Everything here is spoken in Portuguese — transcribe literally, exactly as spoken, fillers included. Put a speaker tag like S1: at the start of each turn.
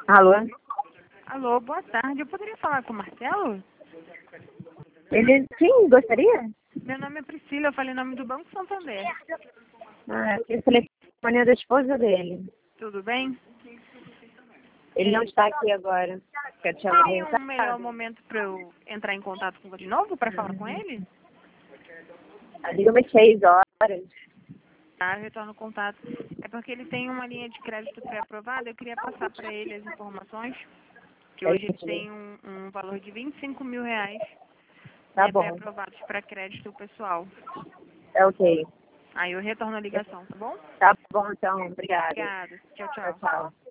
S1: Alô?
S2: Alô, boa tarde. Eu poderia falar com o Marcelo?
S1: Ele, sim, gostaria?
S2: Meu nome é Priscila, eu falei em nome do Banco Santander.
S1: Ah, eu falei com a da esposa dele.
S2: Tudo bem?
S1: Ele
S2: É,
S1: não está aqui agora. Quer te
S2: Tem
S1: orientar?
S2: um melhor momento para eu entrar em contato com você de novo para falar com ele?
S1: Liga umas seis horas.
S2: Tá, eu retorno o contato. É porque ele tem uma linha de crédito pré-aprovada, eu queria passar para ele as informações, que hoje ele tem um, um valor de vinte e cinco mil reais
S1: Tá
S2: né,
S1: bom.
S2: pré-aprovados para crédito pessoal.
S1: É ok.
S2: Aí eu retorno a ligação, tá bom?
S1: Tá bom, então. Obrigada.
S2: Obrigada. Tchau,
S1: Tchau,
S2: tchau.
S1: tchau.